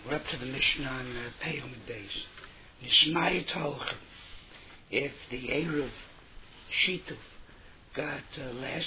We're up to the Mishnah on Peyam Beis. Nishmai Tochen. If the Erev Shituf got less,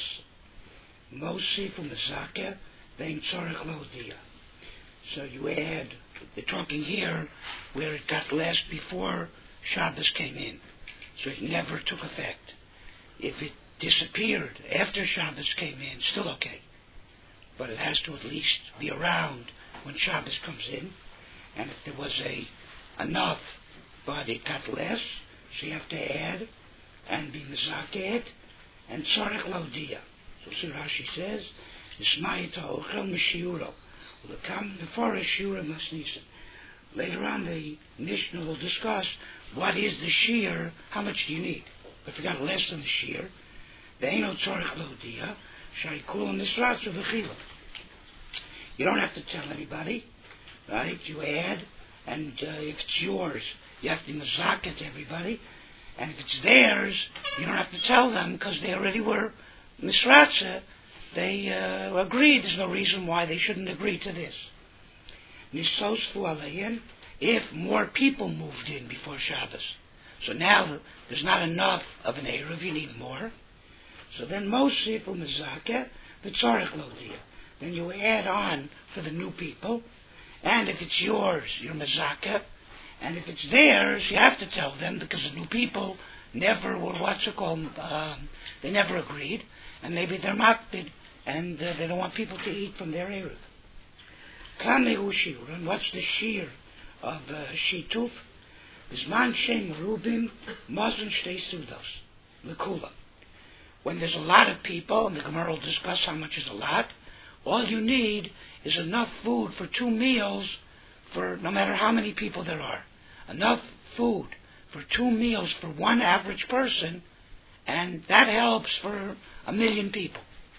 Mosi from the Zakeh, then Tzorech Lodia. So you add, they're talking here where it got less before Shabbos came in. So it never took effect. If it disappeared after Shabbos came in, still okay. But it has to at least be around when Shabbos comes in. And if there was enough, but it got less, so you have to add and be mezakeh and tzorech lodia. So see Rashi says, Nismayit ha'ochel m'shiuro. Will come before a shiur masnisin. Later on, the Mishnah will discuss what is the shiur, how much do you need. If you got less than the shiur, there ain't no tzorech lodia. Shaykul nisratzu v'chila. You don't have to tell anybody, right? You add, and if it's yours, you have to mazak to everybody. And if it's theirs, you don't have to tell them because they already were misratza. They agreed. There's no reason why they shouldn't agree to this. Nisosfu alayim. If more people moved in before Shabbos, so now there's not enough of an erev, you need more. So then mosif umezakeh v'tzorech lodia. Then you add on for the new people, and if it's yours, you're mezakeh, and if it's theirs, you have to tell them because the new people never were they never agreed, and maybe they're makbid, and they don't want people to eat from their erev. Kamehu shiur, and what's the shiur of shituf? Bisman shem rubim mazon shtei sudos lekula. When there's a lot of people, and the Gemara will discuss how much is a lot, all you need is enough food for 2 meals for no matter how many people there are. Enough food for 2 meals for one average person, and that helps for 1 million people.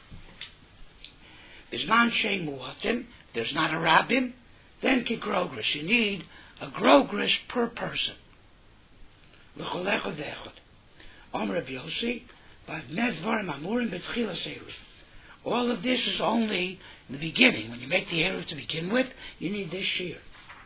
Bisman shem muatim, there's not a rabbin, then kigrogris. You need a grogris per person. L'cholecha dechot. Omer Rabbi Yossi, all of this is only in the beginning. When you make the erev to begin with, you need this shiur.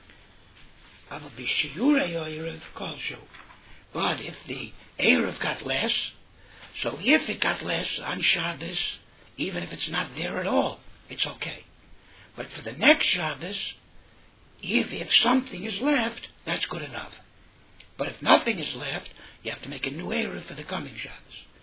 But if the erev got less, so if it got less on Shabbos, even if it's not there at all, it's okay. But for the next Shabbos, if something is left, that's good enough. But if nothing is left, you have to make a new erev for the coming Shabbos.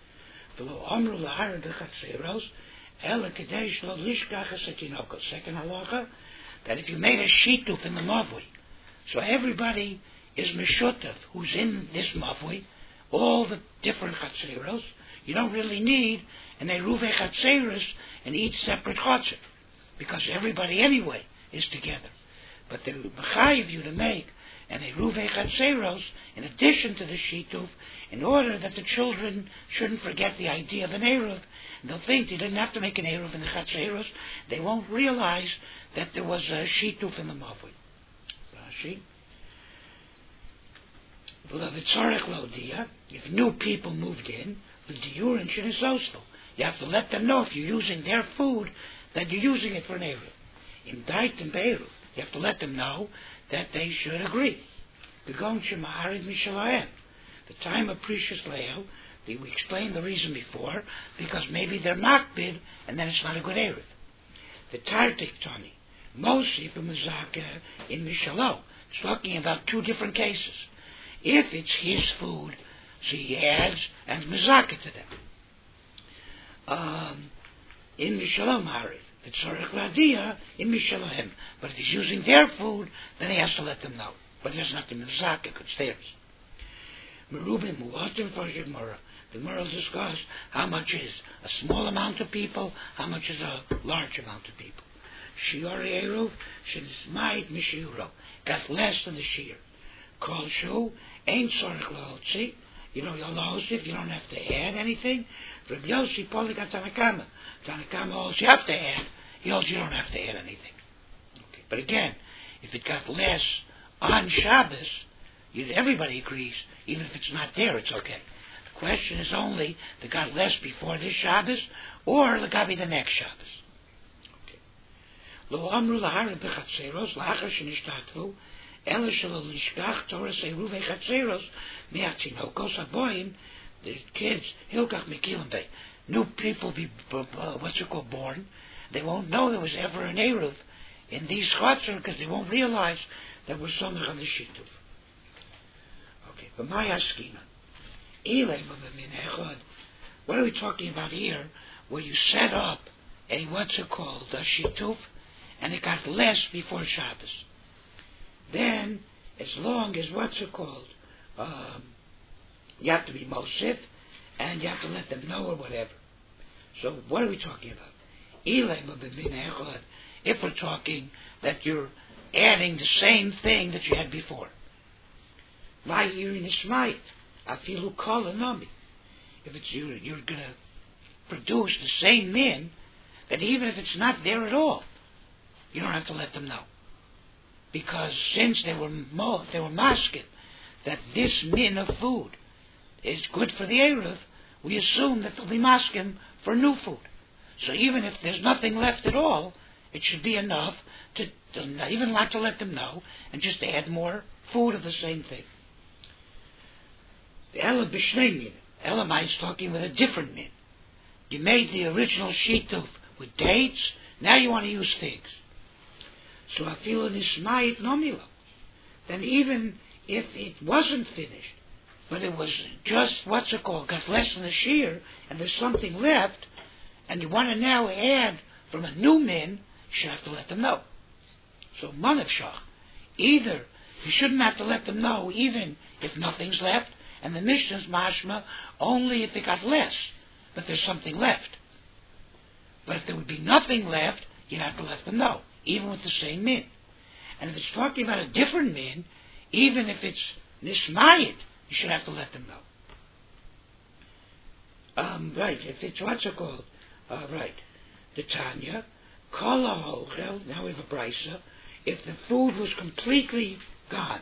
Second halacha, that if you made a shituf in the mavui, so everybody is meshutav who's in this mavui, all the different chatzeros, you don't really need an eruve chatzeros in each separate chatzir, because everybody anyway is together. But they mechayiv you to make an eruve chatzeros in addition to the shituf, in order that the children shouldn't forget the idea of an eruv. They'll think they didn't have to make an eruv in the chatzeros. They won't realize that there was a shituf in the mavui. Rashi. If new people moved in, the diur and shinisosful, you have to let them know if you're using their food that you're using it for an eruv. In dait and be'eruv, you have to let them know that they should agree. The time of precious leil, we explained the reason before, because maybe they're makbid, and then it's not a good erev. The tartik tani, mosi from mezakeh in mishalo. It's talking about 2 different cases. If it's his food, so he adds and mezakeh to them. In mishalo marif, it's tzorech ladia in mishalohem. But if he's using their food, then he has to let them know. But he doesn't have to mezakeh because it's theirs. Merubim muatim for Gemara. The Gemara will discuss how much is a small amount of people, how much is a large amount of people. Shiori eruv shenismayit mishiuro, got less than the shiur. Kol shu ain't tzorech lahotzi. You know you'll if you don't have to add anything. Rabbi Yossi poligat Tanakama. Tanakama holds you have to add. He holds you don't have to add anything. Okay. But again, if it got less on Shabbos, everybody agrees, even if it's not there, it's okay. The question is only the got less before this Shabbos or the got be the next Shabbos. Lo amru laharim bechatzeros lachar shenishtatvu ela shelo lishkach Torah Eruv vechatzeros me'atzinokos haboim. The kids hilkach mekilim bay. New people be born. They won't know there was ever an Eruv in these Chatzor because they won't realize there was something on the Shituf. Okay, but my askina, what are we talking about here? Where you set up a a Shituf, and it got less before Shabbos. Then, as long as you have to be Mosif, and you have to let them know or whatever. So, what are we talking about? If we're talking that you're adding the same thing that you had before. If it's you're going to produce the same min, then even if it's not there at all, you don't have to let them know. Because since they were masking that this min of food is good for the Eruv, we assume that they'll be masking for new food. So even if there's nothing left at all, it should be enough to not even not to let them know and just add more food of the same thing. The Ela b'shnei min. Elamai is talking with a different min. You made the original shituf with dates, now you want to use figs. So I feel an ismayit nomila. Then even if it wasn't finished, but it was just, got less than a shear, and there's something left, and you want to now add from a new min, you should have to let them know. So manavshach, either you shouldn't have to let them know even if nothing's left, and the Mishnah's mashma only if it got less, but there's something left. But if there would be nothing left, you'd have to let them know, even with the same min. And if it's talking about a different min, even if it's nishmayit, you should have to let them know. Right, if it's right. The Tanya, kol ha'ochel, now we have a brisa, if the food was completely gone,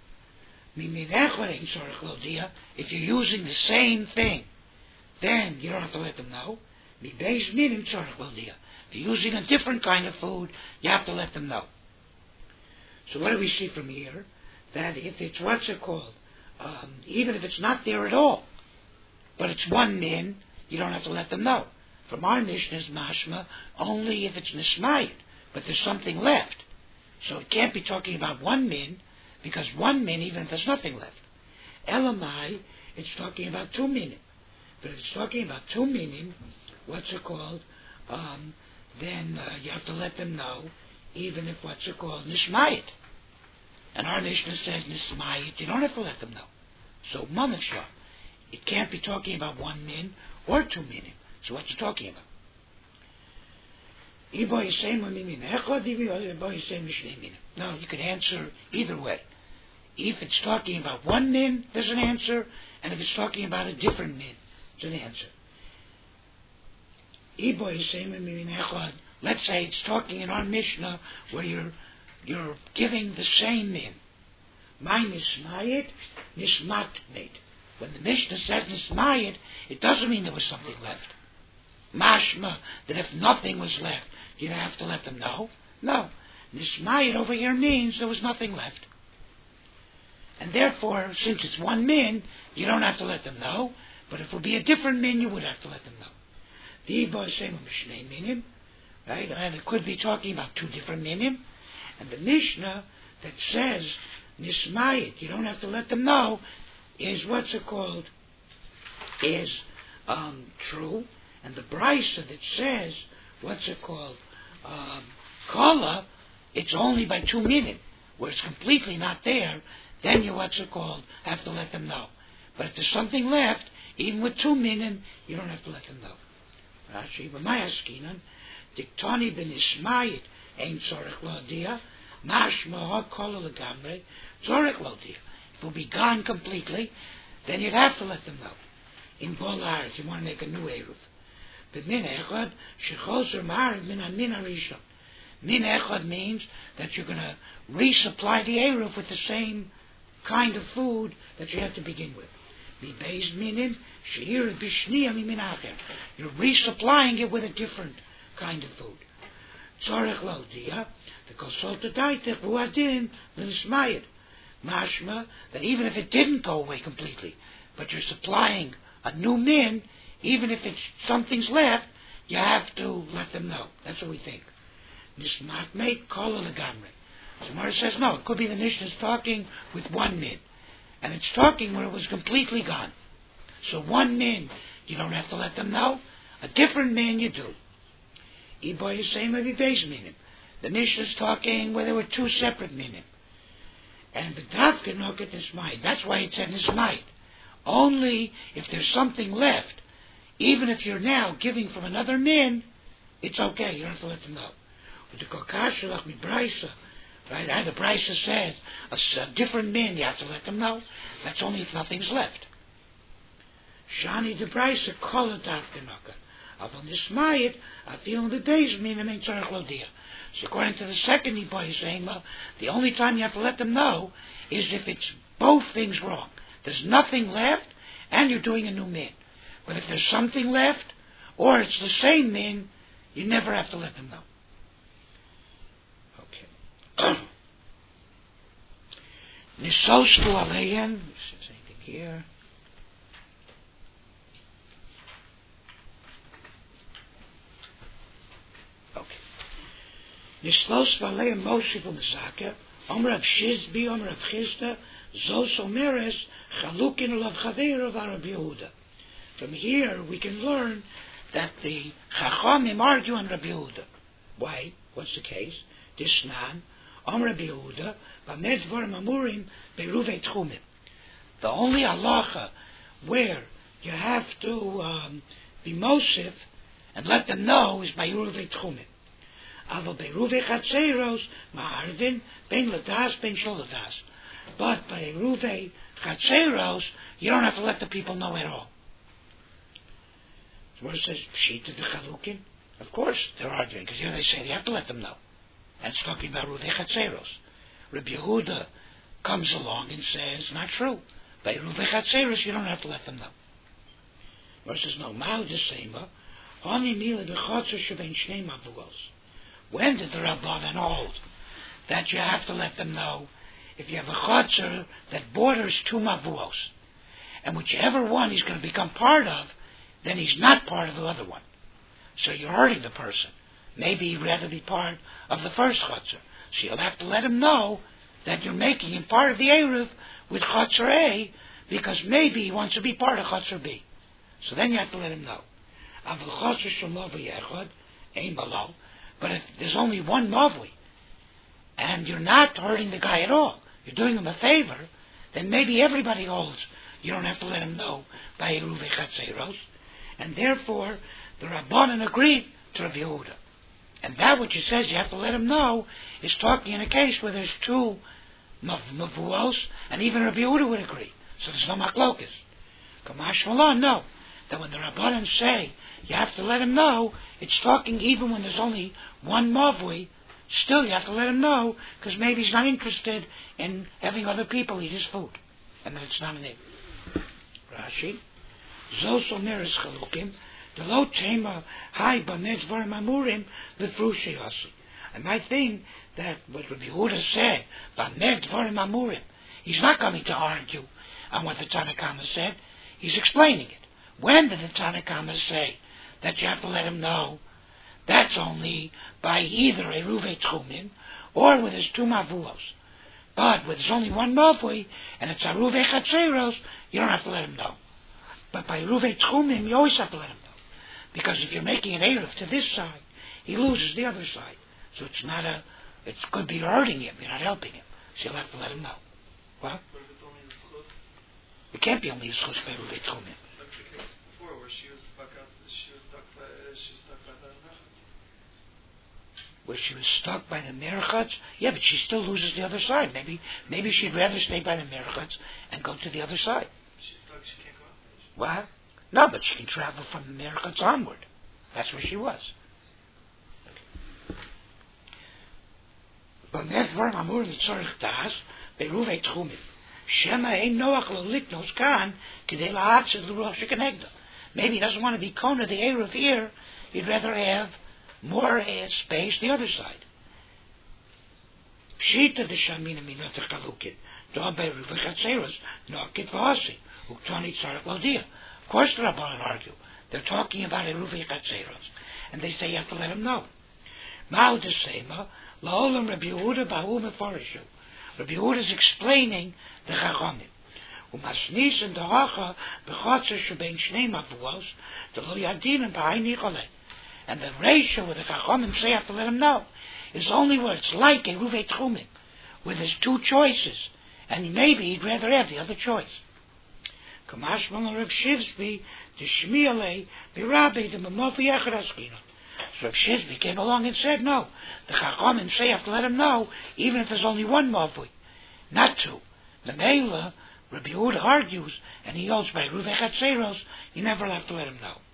if you're using the same thing, then you don't have to let them know. If you're using a different kind of food, you have to let them know. So what do we see from here? That if it's even if it's not there at all, but it's one min, you don't have to let them know. From our Mishnah's mashma, only if it's nishmayit, but there's something left. So it can't be talking about one min, because one min, even if there's nothing left. Elamai, it's talking about 2 minim. But if it's talking about 2 minim, then you have to let them know, even if nishmayit. And our Mishnah says nishmayit, you don't have to let them know. So manavshah, it can't be talking about 1 min or 2 minim. So what's it talking about? No, you can answer either way. If it's talking about 1 min, there's an answer, and if it's talking about a different min, it's an answer. Let's say it's talking in our Mishnah where you're giving the same min. My nismayit, nismatmeit. When the Mishnah says nismayit, it doesn't mean there was something left. Mashma, that if nothing was left, you have to let them know. No. Nismayit over here means there was nothing left. And therefore, since it's 1 min, you don't have to let them know. But if it would be a different min, you would have to let them know. Right? And it could be talking about 2 different minim. And the Mishnah that says nismayit, you don't have to let them know, is is true. And the brisa that says kala, it's only by 2 minim, where it's completely not there. Then you have to let them know. But if there's something left, even with 2 minim, you don't have to let them know. Rashi, b'may askinan, diktani b'nismayit, ein tzorech l'odia, mashma ha'kala l'gamrei, tzorech l'odia. If it will be gone completely, then you'd have to let them know. In Bolar, if you want to make a new Eruv. But min echad, shechoser ma'ariv min ha-min ha-rishon. Min echad means that you're going to resupply the Eruv with the same kind of food that you had to begin with. You're resupplying it with a different kind of food. Tzorech Lodia, the Konsulta Daitech, Ruadin, L'Nismayid. Mashma, that even if it didn't go away completely, but you're supplying a new min, even if something's left, you have to let them know. That's what we think. Nismat mate kol legamre. So Mara says no. It could be the Mishnah is talking with one min, and it's talking where it was completely gone. So one min, you don't have to let them know. A different min, you do. Iboy is saying maybe base minim. The Mishnah is talking where there were two separate minim, and the dafka noket nismayid. That's why it said nismayid. Only if there's something left, even if you're now giving from another min, it's okay. You don't have to let them know. With the kokashalach mi brisa, right? The brisa says a different min, you have to let them know. That's only if nothing's left. Shani de brisa kol dafka noket. Avon nismayid, I feel in the days minim ain't tzarech lodia. So according to the second Iboy, he's saying, well, the only time you have to let them know is if it's both things wrong. There's nothing left, and you're doing a new min. But if there's something left, or it's the same min, you never have to let them know. Okay. Nisostu aleihem. Is anything here? Okay. Nislos v'aleim Moshe v'mezakeh, Omer Rav Shizbi, Omer Rav Chisda, Zos Omeres, Chalukin Olav Chaveir of Rabbi Yehuda. From here we can learn that the Chachamim argue on Rabbi Yehuda. Why? What's the case? Disnan, Omer Rabbi Yehuda, B'med Dvarim Amurim Beiruvei Tchumim. The only halacha where you have to be Mosif and let them know is by Beiruvei Tchumim. Avo Beiruvei Chatzeiros, Ma'arvin, Ben Ladas, Ben Sholadas. But by Beiruvei Chatzeiros, you don't have to let the people know at all. So what it says, Pshita de Chalukin? Of course they're arguing, because here they say you have to let them know. And it's talking about Beiruvei Chatzeiros. Rabbi Yehuda comes along and says, not true. By Beiruvei Chatzeiros, you don't have to let them know. What it says, no, Ma'u Desema, Honi Mila Bechotzer Shebein Shnei Mavuos. When did the Rabbanan hold that you have to let them know if you have a chotzer that borders two mavuos, and whichever one he's going to become part of, then he's not part of the other one. So you're hurting the person. Maybe he'd rather be part of the first chotzer. So you'll have to let him know that you're making him part of the Eruv with chotzer A, because maybe he wants to be part of chotzer B. So then you have to let him know. But if there's only one mavui, and you're not hurting the guy at all, you're doing him a favor, then maybe everybody holds. You don't have to let him know by Eruvei Chatzeiros. And therefore, the Rabbanan agreed to Rabbi Yehuda. And that which he says you have to let him know is talking in a case where there's two mavuos, and even Rabbi Yehuda would agree. So there's no machlokas. Kamash Malon, no. That when the Rabbanan say you have to let him know, it's talking even when there's only one mavui, still you have to let him know, because maybe he's not interested in having other people eat his food. And then it's not an egg. Rashi. Zos omeres chalukim, the lo tema hai bamed dvarim amurim lefrushi hasi. I might think that what Rabbi Yehuda said, bamed dvarim amurim, he's not coming to argue on what the Tanakhama said, he's explaining it. When did the Tanakhama say that you have to let him know? That's only by either Eruvei Tchumin or when there's two mavuos. But when there's only one mavui and it's Eruvei Chatzeiros, you don't have to let him know. But by Eruvei Tchumin, you always have to let him know. Because if you're making an Eruv to this side, he loses the other side. So it's not it could be hurting him, you're not helping him. So you'll have to let him know. What? But if it's only the schus? It can't be only the schus by Eruvei Tchumin. Where she was stuck by the where she was stuck by the merchats, yeah, but she still loses the other side. Maybe she'd rather stay by the merchats and go to the other side. She's stuck, she can't go out. What? No, but she can travel from the merchats onward. That's where she was. Maybe he doesn't want to be Kona the Eruv here. He'd rather have more space the other side. Pshita the Shamina Minot Chalukin, Dobe Ruvachatzeros, Nokit Vasi, Uktani Tsarak Lodia. Of course the Rabbanan argue. They're talking about a Ruvachatzeros. And they say you have to let him know. Ma'u Desema, La'olam Rabbi Yehuda Ba'u Meforishu. Rabbi Yehuda is explaining the Chachamim. Umasnis and the Hacha, Bechotzer Shebein Shnei Mavuos, the Lo Yadin and Ba'ai Nichole. And the ratio with the Chachamim say you have to let him know is only where it's like a Ruvei Tchumim, where there's two choices, and maybe he'd rather have the other choice. Kamashmal Rav Shivsby, the Shmiele, the Rabbi, the Mamofi Echad Askina. So Rav Shivsby came along and said, no, the Chachamim say you have to let him know, even if there's only one Mavui, not two. The Mela, Rabbi Yehuda argues, and he holds by Ruvei Chatzeros, you never have to let him know.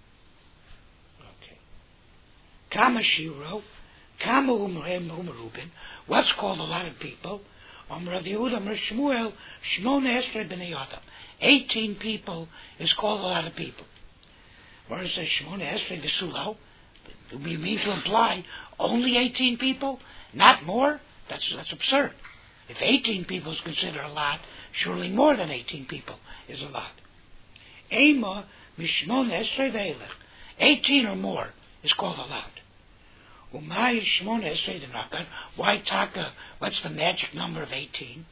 Okay. Kama Shiro, Kama Umarubin, what's called a lot of people, Rav Yehuda, Amar Shmuel, Shmona Esrei B'nei Adam. 18 people is called a lot of people. Where it says Shmona Esrei V'Sulo, we mean to imply only 18 people, not more? That's absurd. If 18 people is considered a lot, surely more than 18 people is a lot. Ema Mishmona Esrei V'Elech. 18 or more is called a lot. Umay Shmona Esrei D'Nakan. Why Taka? What's the magic number of 18?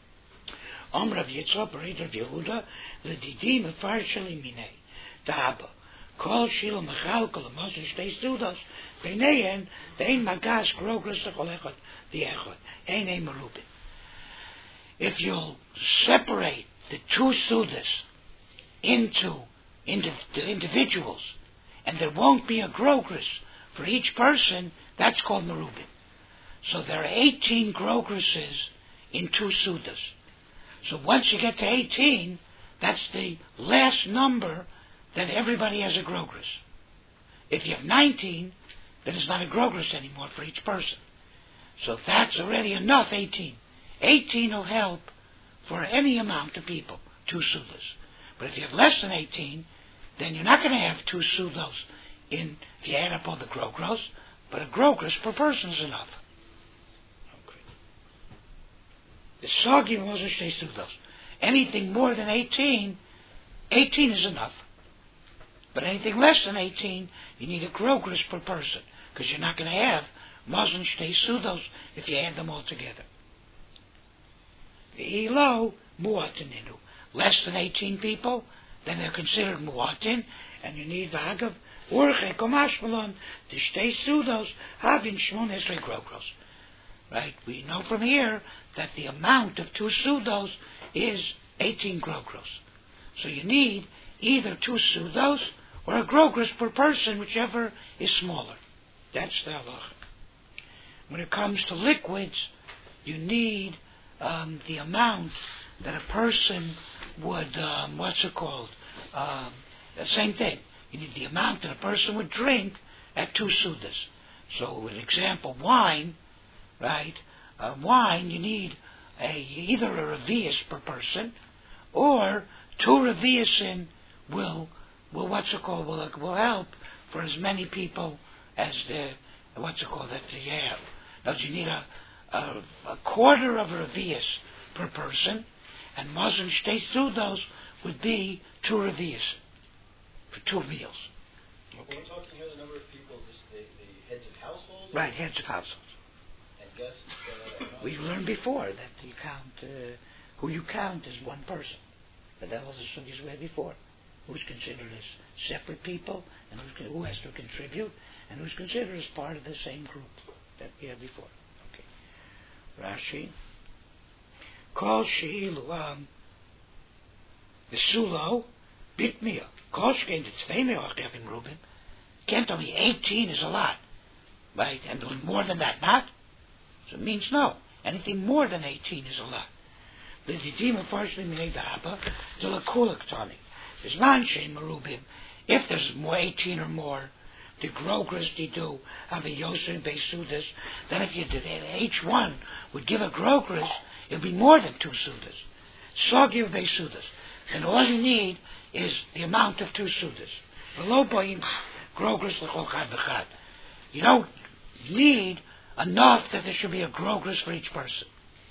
Rav Yitzchak B'Rei Rav Yehuda L'Didim Mefarsheli Minei Ta'aba Kol Shilo Mechal Kol Amazon Shtei Sudos B'Neihen Dein Magas Grogras L'Chol Echad D'Echad Ein Merubin. If you'll separate the two Sudas into individuals, and there won't be a Grogras for each person, that's called Merubin. So there are 18 Grograses in two Sudas. So once you get to 18, that's the last number that everybody has a Grogras. If you have 19, then it's not a Grogras anymore for each person. So that's already enough, 18. 18 will help for any amount of people, two Sudas. But if you have less than 18, then you're not going to have two Sudos if you add up all the Grogros, but a Grogras per person is enough. The Sagi wasn't Shtei Sudos. Anything more than 18 is enough. But anything less than 18, you need a Grogras per person, because you're not going to have Mazon Shtei Sudos if you add them all together. The Elo, Muatininu. Less than 18 people, then they're considered Muatin, and you need the Hagav, Urche, Komashmalon, the Shtei Sudos, having Shmon Esrei Grogros. Right? We know from here that the amount of two Sudos is 18 Grogros. So you need either two Sudos or a Grogros per person, whichever is smaller. That's the halacha. When it comes to liquids, you need the amount that a person would, the same thing. You need the amount that a person would drink at two Sudas. So, an example, wine, right? Wine, you need either a revius per person, or two reviusin will help for as many people as that you have. Now, you need a quarter of a revius per person, and Mazon Shtei Sudos would be two revius for 2 meals. Okay. When we're talking here, the number of people, is this the heads of households? Right, heads of households. And guests? We learned before that you count, who you count as one person. But that was the Sunnah's way before. Who's considered as separate people, and who has to contribute, and who's considered as part of the same group that we had before. Okay. Rashi. Kol Shehilu, the Sulo, Bitmia. Kol Shkein, the Tzvei Me'ach Devin Reuben. Can't tell me 18 is a lot. Right? And more than that, not? So it means no. Anything more than 18 is a lot. The Didim, unfortunately, Minei Da'aba, the Lakulak Tani. There's Manshein Merubim. If there's more 18 or more, the Grogras they do, have a Yosef Beisudas, then if you did each one would give a Grogras, it'll be more than 2 Sudas. Sagi of Beisudas. And all you need is the amount of 2 Sudas. Below Boim, Grogras L'chol Chad B'chad. You don't need enough that there should be a grogris for each person.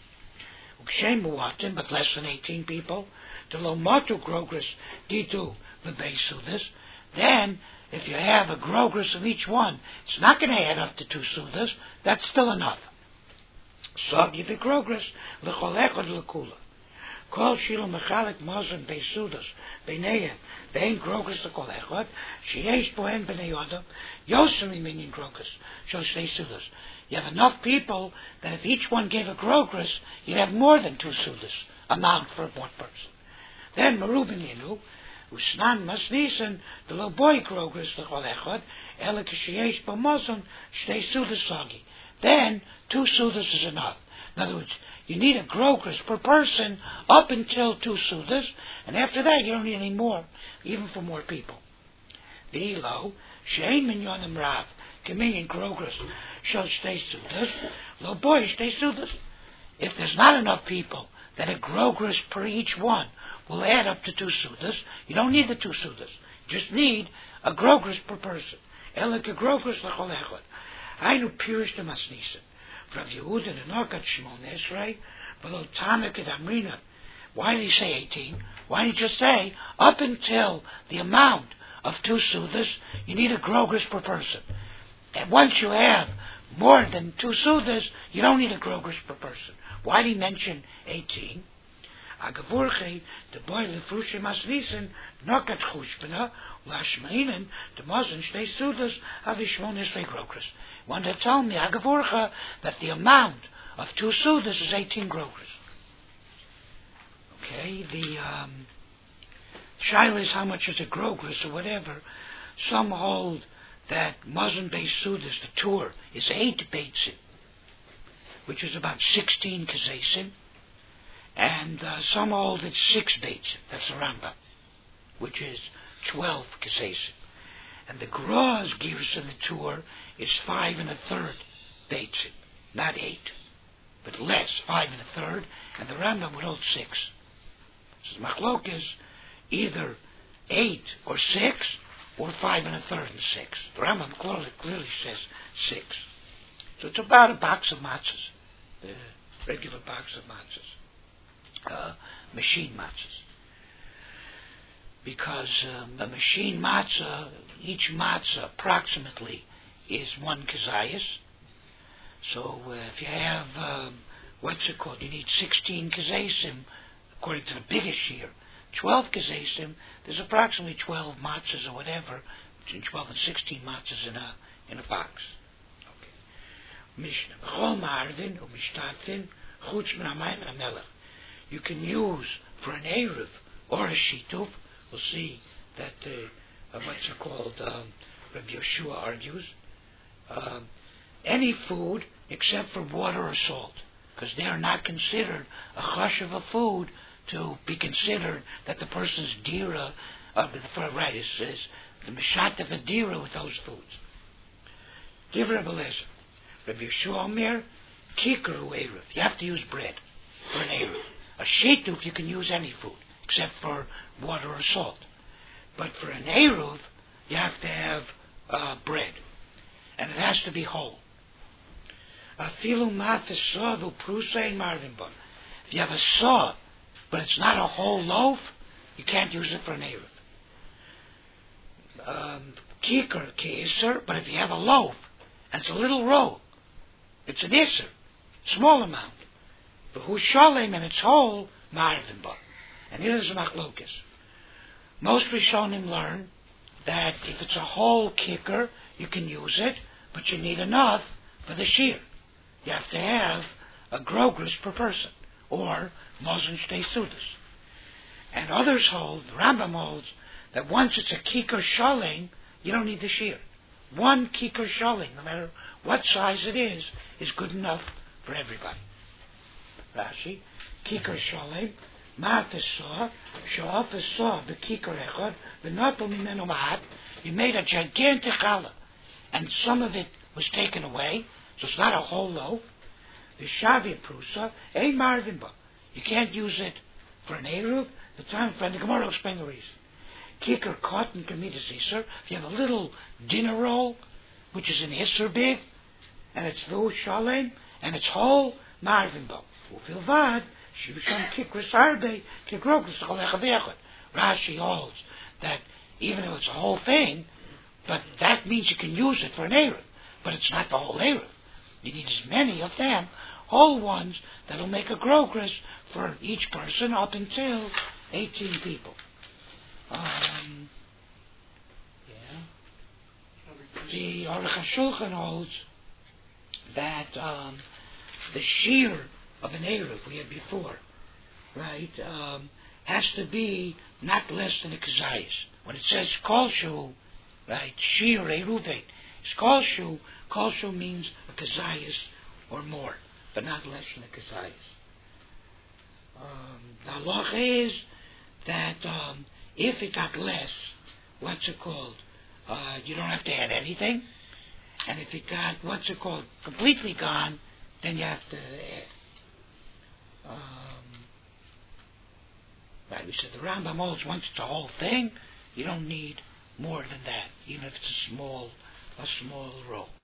But less than 18 people. The lomotu grogris ditu lebeisudas. Then, if you have a grogris of each one, it's not going to add up to 2 sudas. That's still enough. So give the grogris l'chol echad l'kula. Kol shilu mechalik mazon beisudas b'neihem ve'en grogris l'chol echad sheyesh bohen b'nei adam yosem iminin grogris shel shtei sudas. You have enough people that if each one gave a grogris, you'd have more than 2 sudas amount for one person. Then merubin yinu usnan masnisen the lo boy grogris l'chol echad ele k'sheyesh b'mazon shtei sudas sagi. Then 2 sudas is enough. In other words, you need a grogris per person up until 2 sudas, and after that you don't need any more, even for more people. V'ilo she'ein minyonim rav k'minyan grogris shel shtei sudas lo boy shtei sudas. If there's not enough people that a grogris per each one will add up to 2 sudas, you don't need the 2 sudas. You just need a grogris per person. Ele k'grogris l'chol echad. Ainu pirish the masnisen. Rav Yehuda the Nokat Shimon Esrei, below Tanakh and Amrina. Why did he say 18? Why did he just say up until the amount of 2 sudas, you need a grogris per person? And once you have more than 2 sudas, you don't need a grogris per person. Why did he mention 18? Agavurche, the boy lefrushe masnisen, Nokat Chushbena, Lashmainen, the Mosin Shtei Sudas, Avishmon Esrei grogris. Want to tell me, Agavurcha, that the amount of 2 sudas is 18 grogris. Okay, the shaila is how much is a grogris or whatever. Some hold that Muslim based sudas, the tour, is 8 beitzim, which is about 16 kazesim, and some hold it's 6 beitzim, that's the Rambam, which is 12 kazesim. And the Graz gives of the tour is 5 1/3 beitzim, not 8, but less, 5 1/3, and the Rambam would hold 6. So the machlok is either 8 or 6, or 5 1/3 and 6. The Rambam clearly says 6. So it's about a box of matzahs, the regular box of matzahs, machine matzahs. Because a machine matzah, each matzah approximately is 1 kazayas. So if you have, what's it called? You need 16 kazasim, according to the biggest shear. 12 kazasim, there's approximately 12 matzahs or whatever, between 12 and 16 matzahs in a box. Okay. Mishnah. You can use for an eruv or a shituf. We'll see that what's it called? Rabbi Yeshua argues any food except for water or salt, because they are not considered a chush of a food to be considered that the person's dira, right, is the mishat of the dira with those foods. Give Rabbi Lezer. Rabbi Yeshua Omer, kikaru eruv. You have to use bread for an eruv. A shituf you can use any food except for water or salt. But for an eruv, you have to have bread. And it has to be whole. If you have a saw, but it's not a whole loaf, you can't use it for an eruv. Kikar keiser, but if you have a loaf, and it's a little roll, it's an iser, small amount. But who's shalem and it's whole, marvin ba. And here is a machlokes. Most Rishonim learn that if it's a whole kicker, you can use it, but you need enough for the shear. You have to have a grogris per person, or mozen shtei sudas. And others hold, the Rambam holds, that once it's a kicker shalem, you don't need the shear. 1 kicker shalem, no matter what size it is good enough for everybody. Rashi, kicker shalem, Matas saw, Shoaf saw the kikar echad, the natal mimeno ma'at. You made a gigantic challah, and some of it was taken away, so it's not a whole loaf. The shavia prusa, ein marvin ba. You can't use it for an eruv. The time friend, the Gemara will explain the reason. Kikar cotton kamidas iser. If you have a little dinner roll, which is an Isser big, and it's Vu Shalem, and it's whole, Marvin Bo. Ufilvad, Shivsham Kikris Arbe, Kikrokris Cholech. Rashi holds that even though it's a whole thing, but that means you can use it for an Erev, but it's not the whole Erev. You need as many of them, whole ones, that'll make a progress for each person up until 18 people. The Aruch HaShulchan holds that the shear of an Erev we had before, right, has to be not less than a kazayas. When it says kolshu, right, shear Eruvet, kolshu means a kazayas or more, but not less than a kazayas. The halacha is that if it got less, what's it called? You don't have to add anything. And if it got, completely gone, then you have to add. Right, we said the Rambam holds once it's a whole thing, you don't need more than that, even if it's a small row.